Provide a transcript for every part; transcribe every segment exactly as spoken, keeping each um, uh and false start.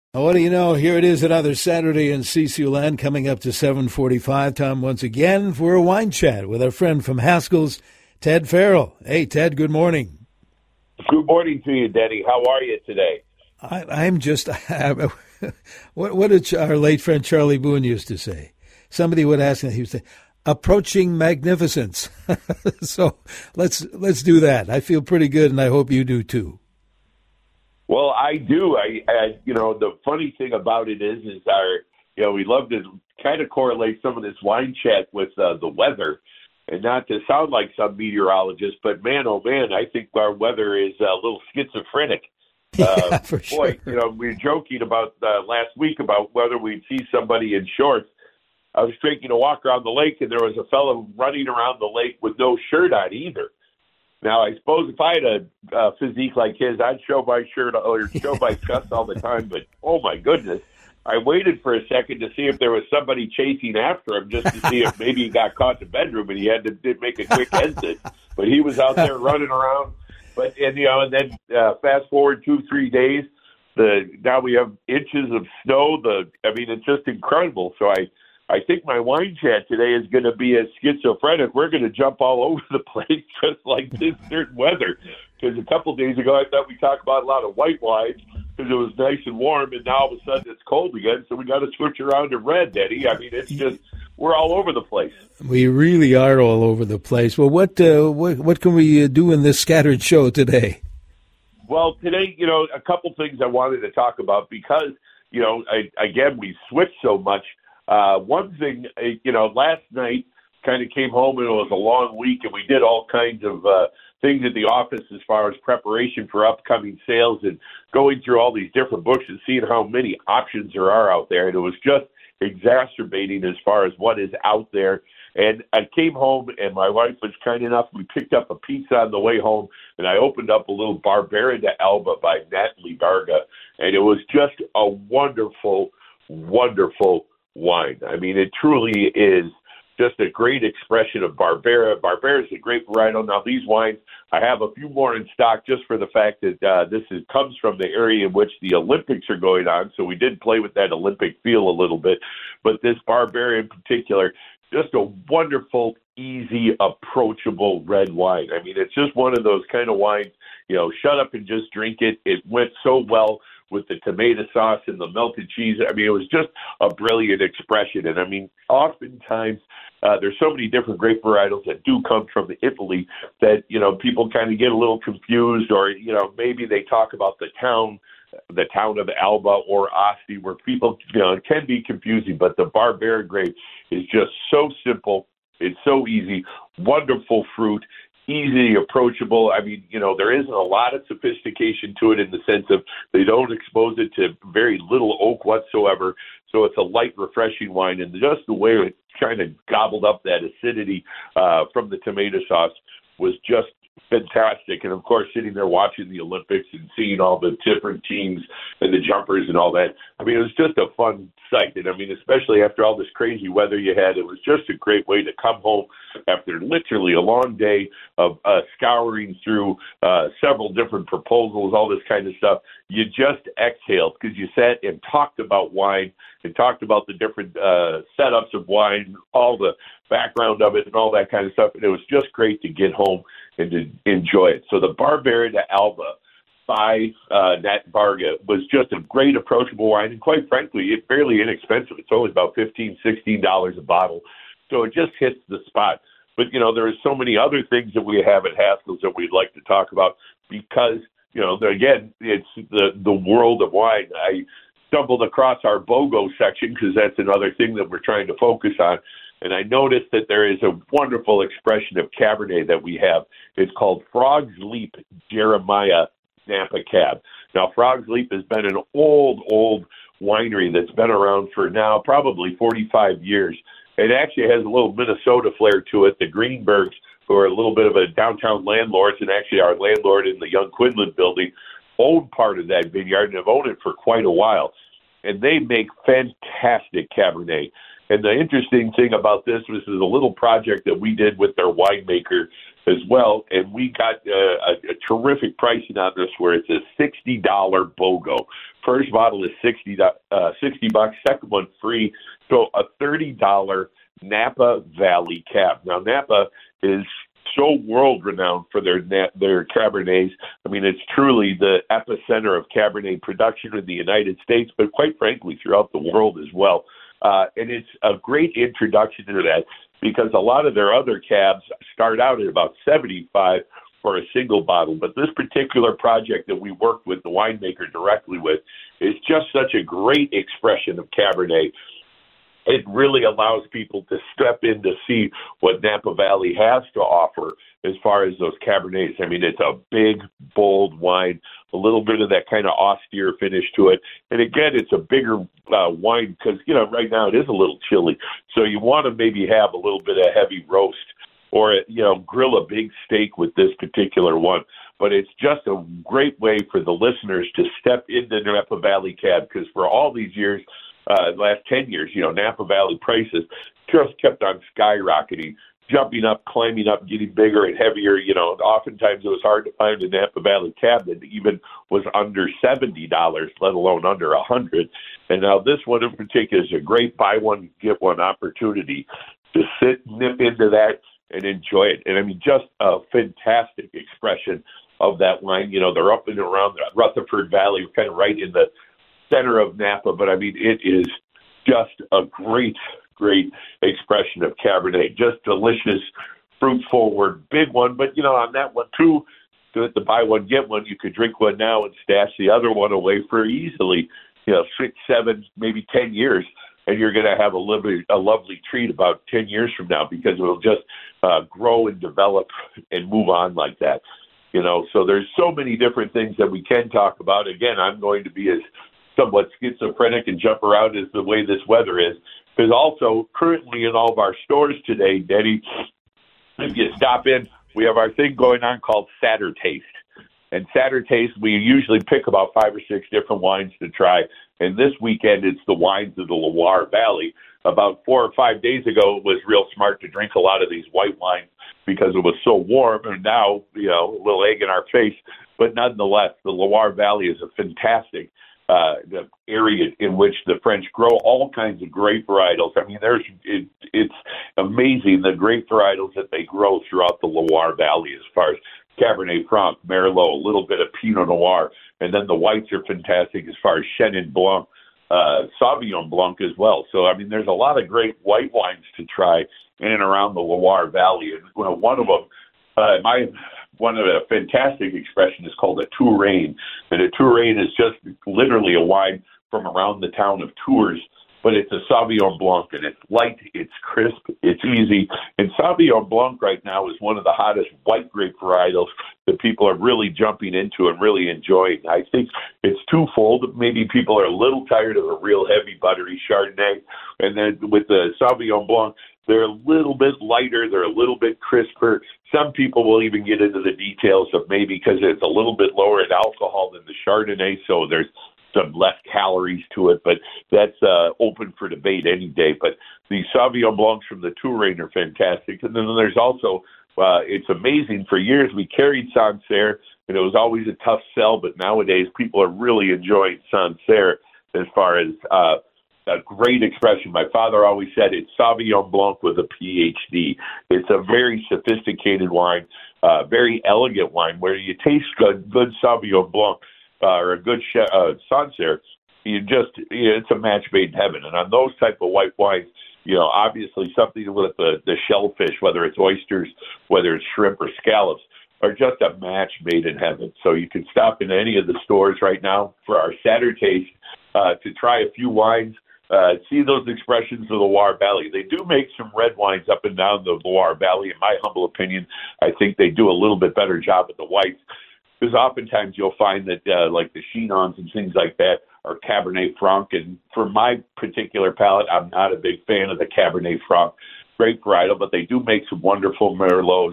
What do you know? Here it is, another Saturday in C C U land, coming up to seven forty-five. Time once again for a wine chat with our friend from Haskell's, Ted Farrell. Hey, Ted, good morning. Good morning to you, Denny. How are you today? I, I'm just, what, what did our late friend Charlie Boone used to say? Somebody would ask him, he would say, approaching magnificence. So let's let's do that. I feel pretty good, and I hope you do too. Well, I do. I, I, you know, the funny thing about it is, is our, you know, we love to kind of correlate some of this wine chat with uh, the weather, and not to sound like some meteorologist, but man, oh man, I think our weather is a little schizophrenic. Yeah, uh, for boy, sure. you know, we were joking about uh, last week about whether we'd see somebody in shorts. I was taking a walk around the lake, and there was a fellow running around the lake with no shirt on either. Now, I suppose if I had a uh, physique like his, I'd show my shirt or show my chest all the time. But, oh, my goodness, I waited for a second to see if there was somebody chasing after him just to see if maybe he got caught in the bedroom and he had to did make a quick exit. But he was out there running around. But, and, you know, and then uh, fast forward two, three days, the now we have inches of snow. The I mean, it's just incredible. So I I think my wine chat today is going to be as schizophrenic. We're going to jump all over the place just like this certain weather. Because a couple of days ago, I thought we talked about a lot of white wines because it was nice and warm, and now all of a sudden it's cold again, so we got to switch around to red, Eddie. I mean, it's just, we're all over the place. We really are all over the place. Well, what uh, what, what can we uh, do in this scattered show today? Well, today, you know, a couple things I wanted to talk about because, you know, I, again, we switched so much. Uh, one thing, uh, you know, last night kind of came home and it was a long week and we did all kinds of uh, things at the office as far as preparation for upcoming sales and going through all these different books and seeing how many options there are out there. And it was just exacerbating as far as what is out there. And I came home and my wife was kind enough. We picked up a pizza on the way home and I opened up a little Barbera d'Alba by Natalie Varga. And it was just a wonderful, wonderful wine. I mean, it truly is just a great expression of Barbera. Barbera is a great varietal. Now, these wines, I have a few more in stock just for the fact that uh, this is, comes from the area in which the Olympics are going on, so we did play with that Olympic feel a little bit. But this Barbera in particular, just a wonderful, easy, approachable red wine. I mean, it's just one of those kind of wines, you know, shut up and just drink it. It went so well with the tomato sauce and the melted cheese. I mean, it was just a brilliant expression. And I mean, oftentimes uh, there's so many different grape varietals that do come from Italy that, you know, people kind of get a little confused or, you know, maybe they talk about the town, the town of Alba or Asti where people, you know, it can be confusing, but the Barbera grape is just so simple. It's so easy, wonderful fruit, easy, approachable. I mean, you know, there isn't a lot of sophistication to it in the sense of they don't expose it to very little oak whatsoever. So it's a light, refreshing wine. And just the way it kind of gobbled up that acidity uh, from the tomato sauce was just fantastic. And, of course, sitting there watching the Olympics and seeing all the different teams and the jumpers and all that, I mean, it was just a fun sight. And, I mean, especially after all this crazy weather you had, it was just a great way to come home after literally a long day of uh, scouring through uh, several different proposals, all this kind of stuff. You just exhaled because you sat and talked about wine and talked about the different uh, setups of wine, all the background of it and all that kind of stuff. And it was just great to get home and to enjoy it. So the Barbera d'Alba by uh, Nat Varga was just a great approachable wine. And quite frankly, it's fairly inexpensive. It's only about fifteen dollars, sixteen dollars a bottle. So it just hits the spot. But, you know, there are so many other things that we have at Haskell's that we'd like to talk about because, you know, again, it's the, the world of wine. I stumbled across our BOGO section because that's another thing that we're trying to focus on. And I noticed that there is a wonderful expression of Cabernet that we have. It's called Frog's Leap Jeremiah Napa Cab. Now, Frog's Leap has been an old, old winery that's been around for now probably forty-five years. It actually has a little Minnesota flair to it. The Greenbergs, who are a little bit of a downtown landlords, and actually our landlord in the Young Quinlan building, own part of that vineyard and have owned it for quite a while. And they make fantastic Cabernet. And the interesting thing about this was this is a little project that we did with their winemaker as well, and we got uh, a, a terrific pricing on this where it's a sixty dollars BOGO. First bottle is sixty, uh, sixty bucks, second one free. So a thirty dollars Napa Valley Cab. Now, Napa is so world-renowned for their their Cabernets. I mean, it's truly the epicenter of Cabernet production in the United States, but quite frankly, throughout the world as well. Uh, and it's a great introduction to that because a lot of their other cabs start out at about seventy-five for a single bottle. But this particular project that we worked with the winemaker directly with is just such a great expression of Cabernet. It really allows people to step in to see what Napa Valley has to offer as far as those Cabernets. I mean, it's a big, bold wine, a little bit of that kind of austere finish to it. And again, it's a bigger uh, wine because, you know, right now it is a little chilly. So you want to maybe have a little bit of heavy roast or, you know, grill a big steak with this particular one. But it's just a great way for the listeners to step into Napa Valley Cab because for all these years, Uh, last ten years, you know, Napa Valley prices just kept on skyrocketing, jumping up, climbing up, getting bigger and heavier. You know, oftentimes it was hard to find a Napa Valley cab that even was under seventy dollars, let alone under one hundred dollars. And now this one in particular is a great buy one, get one opportunity to sit, nip into that, and enjoy it. And I mean, just a fantastic expression of that wine. You know, they're up and around the Rutherford Valley, kind of right in the center of Napa, but I mean, it is just a great, great expression of Cabernet. Just delicious, fruit forward, big one. But, you know, on that one, too, to, to buy one, get one, you could drink one now and stash the other one away for easily, you know, six, seven, maybe ten years. And you're going to have a lovely, a lovely treat about ten years from now because it will just uh, grow and develop and move on like that. You know, so there's so many different things that we can talk about. Again, I'm going to be as somewhat schizophrenic and jump around as the way this weather is. Because also, currently in all of our stores today, Denny, if you stop in, we have our thing going on called Saturday Taste. And Saturday Taste, we usually pick about five or six different wines to try. And this weekend, it's the wines of the Loire Valley. About four or five days ago, it was real smart to drink a lot of these white wines because it was so warm. And now, you know, a little egg in our face. But nonetheless, the Loire Valley is a fantastic Uh, the area in which the French grow all kinds of grape varietals. I mean, there's it, it's amazing the grape varietals that they grow throughout the Loire Valley as far as Cabernet Franc, Merlot, a little bit of Pinot Noir, and then the whites are fantastic as far as Chenin Blanc, uh, Sauvignon Blanc as well. So, I mean, there's a lot of great white wines to try in and around the Loire Valley. And well, one of them, uh, my One of the fantastic expression is called a Touraine. And a Touraine is just literally a wine from around the town of Tours, but it's a Sauvignon Blanc, and it's light, it's crisp, it's easy. And Sauvignon Blanc right now is one of the hottest white grape varietals that people are really jumping into and really enjoying. I think it's twofold. Maybe people are a little tired of a real heavy, buttery Chardonnay, and then with the Sauvignon Blanc, they're a little bit lighter. They're a little bit crisper. Some people will even get into the details of maybe because it's a little bit lower in alcohol than the Chardonnay, so there's some less calories to it, but that's uh, open for debate any day. But the Sauvignon Blancs from the Touraine are fantastic. And then there's also, uh, it's amazing, for years we carried Sancerre, and it was always a tough sell, but nowadays people are really enjoying Sancerre as far as uh, a great expression. My father always said it's Sauvignon Blanc with a P H D. It's a very sophisticated wine, uh, very elegant wine, where you taste good, good Sauvignon Blanc uh, or a good uh, Sancerre. You just, you know, it's a match made in heaven. And on those type of white wines, you know, obviously something with the, the shellfish, whether it's oysters, whether it's shrimp or scallops, are just a match made in heaven. So you can stop in any of the stores right now for our Saturday Taste uh, to try a few wines. Uh, see those expressions of the Loire Valley. They do make some red wines up and down the Loire Valley. In my humble opinion, I think they do a little bit better job with the whites because oftentimes you'll find that uh, like the Chinons and things like that are Cabernet Franc. And for my particular palate, I'm not a big fan of the Cabernet Franc grape varietal, but they do make some wonderful Merlots.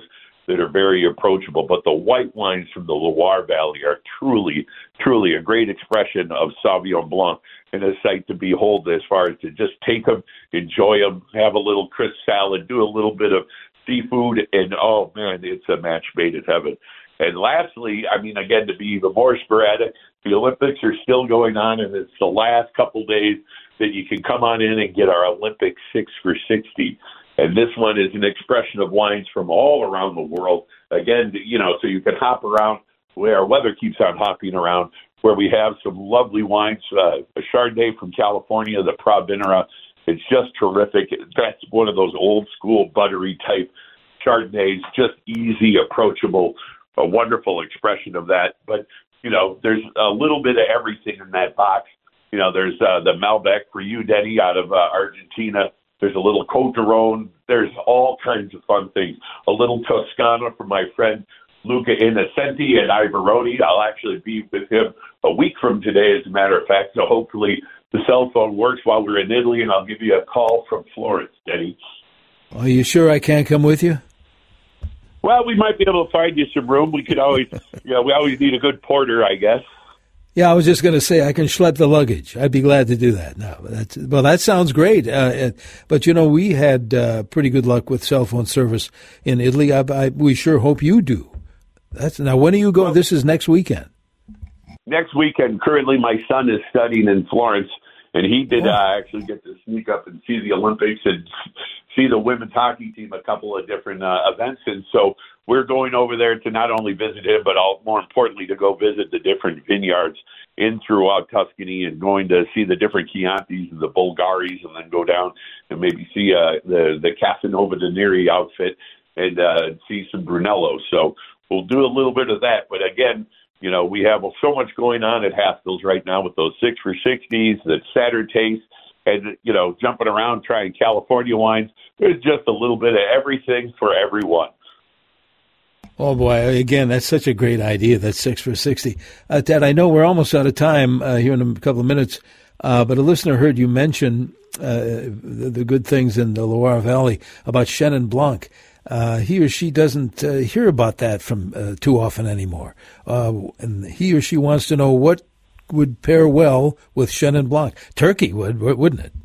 that are very approachable. But the white wines from the Loire Valley are truly, truly a great expression of Sauvignon Blanc and a sight to behold as far as to just take them, enjoy them, have a little crisp salad, do a little bit of seafood, and, oh, man, it's a match made in heaven. And lastly, I mean, again, to be even more sporadic, the Olympics are still going on, and it's the last couple days that you can come on in and get our Olympic six for sixty. And this one is an expression of wines from all around the world. Again, you know, so you can hop around where our weather keeps on hopping around, where we have some lovely wines, uh, a Chardonnay from California, the Provenera. It's just terrific. That's one of those old school buttery type Chardonnays, just easy, approachable, a wonderful expression of that. But, you know, there's a little bit of everything in that box. You know, there's uh, the Malbec for you, Denny, out of uh, Argentina. There's a little Côte d'Aron. There's all kinds of fun things. A little Toscana from my friend Luca Innocenti at Ivoroni. I'll actually be with him a week from today, as a matter of fact. So hopefully the cell phone works while we're in Italy, and I'll give you a call from Florence, Denny. Are you sure I can't come with you? Well, we might be able to find you some room. We could always, you know, we always need a good porter, I guess. Yeah, I was just going to say I can schlep the luggage. I'd be glad to do that. No, that's well, that sounds great. Uh, but you know, we had uh, pretty good luck with cell phone service in Italy. I, I, we sure hope you do. That's now. When are you going? Well, this is next weekend. Next weekend. Currently, my son is studying in Florence, and he did oh. uh, actually get to sneak up and see the Olympics and see the women's hockey team, a couple of different uh, events, and so we're going over there to not only visit him, but all, more importantly, to go visit the different vineyards in throughout Tuscany and going to see the different Chiantis and the Bulgaris, and then go down and maybe see uh, the, the Casanova de Neri outfit and uh, see some Brunello. So we'll do a little bit of that. But again, you know, we have so much going on at Haskell's right now with those six for sixties, the Saturday taste, and, you know, jumping around trying California wines. There's just a little bit of everything for everyone. Oh, boy. Again, that's such a great idea, that six for sixty. Uh, Ted, I know we're almost out of time uh, here in a couple of minutes, uh, but a listener heard you mention uh, the, the good things in the Loire Valley about Chenin Blanc. Uh, he or she doesn't uh, hear about that from uh, too often anymore. Uh, and he or she wants to know what would pair well with Chenin Blanc. Turkey would, wouldn't it?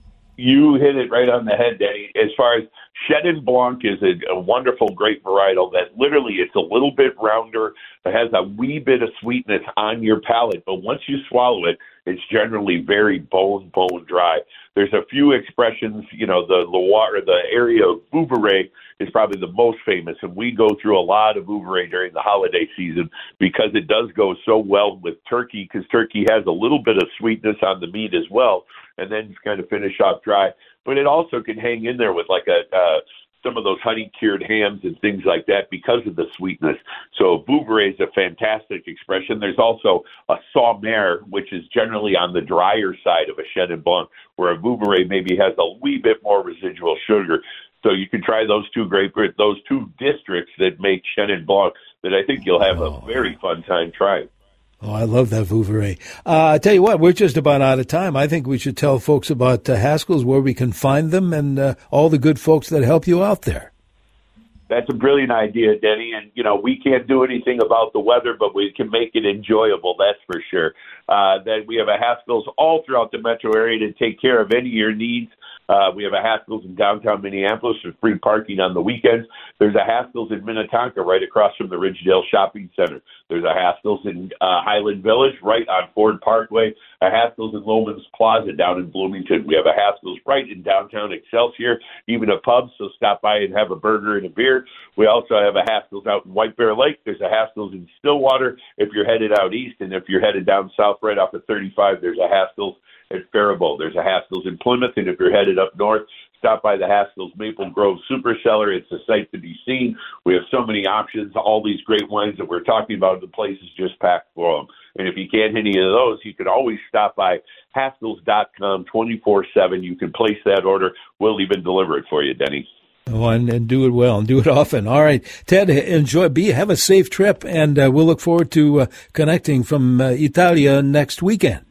You hit it right on the head, Danny. As far as Chenin Blanc is a, a wonderful, great varietal that literally it's a little bit rounder. It has a wee bit of sweetness on your palate, but once you swallow it, it's generally very bone, bone dry. There's a few expressions, you know, the Loire, the area of Vouvray is probably the most famous, and we go through a lot of Vouvray during the holiday season because it does go so well with turkey, because turkey has a little bit of sweetness on the meat as well, and then you kind of finish off dry. But it also can hang in there with like a uh, some of those honey-cured hams and things like that because of the sweetness. So Vouvray is a fantastic expression. There's also a Saumur, which is generally on the drier side of a Chenin Blanc, where a Vouvray maybe has a wee bit more residual sugar. So you can try those two great, those two districts that make Chenin Blanc that I think you'll have a very fun time trying. Oh, I love that Vouvray. Uh, I tell you what, we're just about out of time. I think we should tell folks about uh, Haskell's, where we can find them, and uh, all the good folks that help you out there. That's a brilliant idea, Denny. And, you know, we can't do anything about the weather, but we can make it enjoyable, that's for sure. Uh, that we have a Haskell's all throughout the metro area to take care of any of your needs. Uh, we have a Haskell's in downtown Minneapolis with free parking on the weekends. There's a Haskell's in Minnetonka right across from the Ridgedale Shopping Center. There's a Haskell's in uh, Highland Village right on Ford Parkway. A Haskell's in Loman's Plaza down in Bloomington. We have a Haskell's right in downtown Excelsior, even a pub, so stop by and have a burger and a beer. We also have a Haskell's out in White Bear Lake. There's a Haskell's in Stillwater if you're headed out east, and if you're headed down south right off of thirty-five, there's a Haskell's at Faribault. There's a Haskell's in Plymouth, and if you're headed up north, stop by the Haskell's Maple Grove Super Cellar. It's a sight to be seen. We have so many options. All these great wines that we're talking about, the place is just packed for them. And if you can't hit any of those, you can always stop by Haskells dot com twenty-four seven. You can place that order. We'll even deliver it for you, Denny. Oh, and, and do it well and do it often. All right, Ted, enjoy. Be have a safe trip, and uh, we'll look forward to uh, connecting from uh, Italia next weekend.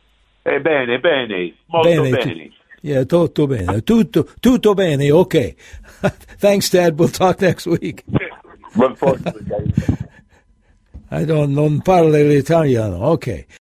Eh bene, bene, molto bene. bene. Yeah, tutto bene, tutto tutto bene. Okay. Thanks, Ted. We'll talk next week. Unfortunately, I don't non parlo l'italiano. Okay.